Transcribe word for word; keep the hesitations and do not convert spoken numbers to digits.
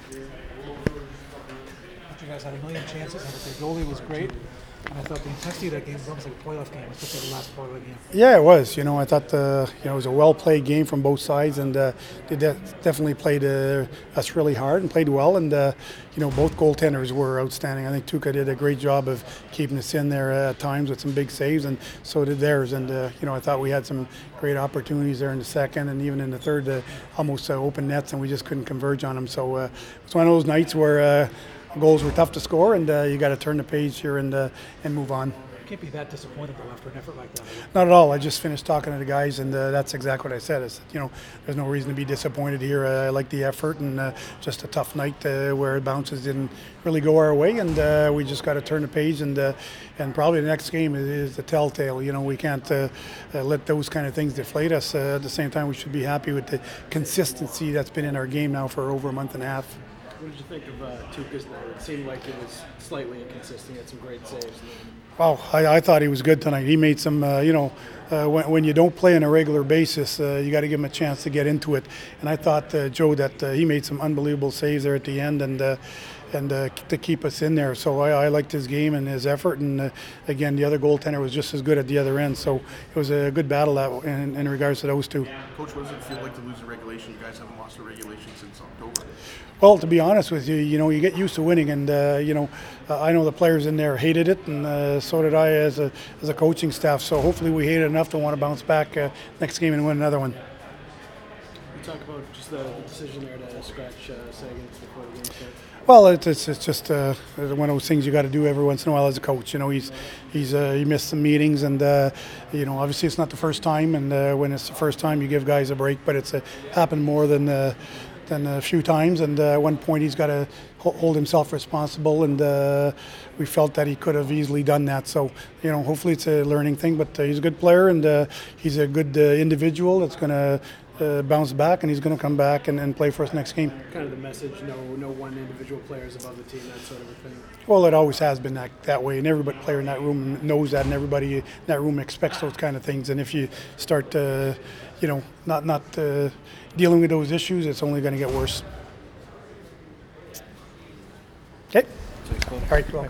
You guys had a million chances, and the goalie was great. And I thought the intensity of that game was almost like a playoff game, especially the last part of the game. Yeah, it was. You know, I thought uh, you know it was a well-played game from both sides, and uh, they de- definitely played uh, us really hard and played well. And uh, you know, both goaltenders were outstanding. I think Tuukka did a great job of keeping us in there at times with some big saves, and so did theirs. And uh, you know, I thought we had some great opportunities there in the second, and even in the third, uh, almost uh, open nets, and we just couldn't converge on them. So uh, it's one of those nights where. Uh, Goals were tough to score, and uh, you got to turn the page here and uh, and move on. You can't be that disappointed though after an effort like that. Not at all. I just finished talking to the guys, and uh, that's exactly what I said. I said, you know, there's no reason to be disappointed here. Uh, I like the effort, and uh, just a tough night uh, where bounces didn't really go our way, and uh, we just got to turn the page, and uh, and probably the next game is, is the telltale. You know, we can't uh, uh, let those kind of things deflate us. Uh, at the same time, we should be happy with the consistency that's been in our game now for over a month and a half. What did you think of uh, Tuukka's night? It seemed like it was slightly inconsistent. He had some great saves. Well, I, I thought he was good tonight. He made some, uh, you know, uh, when, when you don't play on a regular basis, uh, you got to give him a chance to get into it. And I thought, uh, Joe, that uh, he made some unbelievable saves there at the end, and uh, and uh, to keep us in there. So I, I liked his game and his effort. And uh, again, the other goaltender was just as good at the other end. So it was a good battle that, in, in regards to those two. Coach, what does it feel like to lose the regulation? You guys haven't lost a regulation since October. Well, to be honest with you, you know, you get used to winning, and uh, you know, uh, I know the players in there hated it, and uh, so did I as a as a coaching staff. So hopefully, we hate it enough to want to bounce back uh, next game and win another one. You talk about just the, the decision there to scratch uh, Sagan before the game started. Well, it's it's, it's just uh, one of those things you got to do every once in a while as a coach. You know, he's he's uh, he missed some meetings, and uh, you know, obviously it's not the first time, and uh, when it's the first time, you give guys a break. But it's uh, happened more than. Uh, than a few times, and uh, at one point he's got to hold himself responsible, and uh, we felt that he could have easily done that. So, you know, hopefully it's a learning thing, but uh, he's a good player, and uh, he's a good uh, individual that's going to uh, bounce back, and he's going to come back and, and play for us next game. Kind of the message, no no one individual player is above the team, that sort of a thing. Well, it always has been that, that way, and every player in that room knows that, and everybody in that room expects those kind of things. And if you start, uh, you know, not not uh, dealing with those issues, it's only going to get worse. Okay. All right. Well.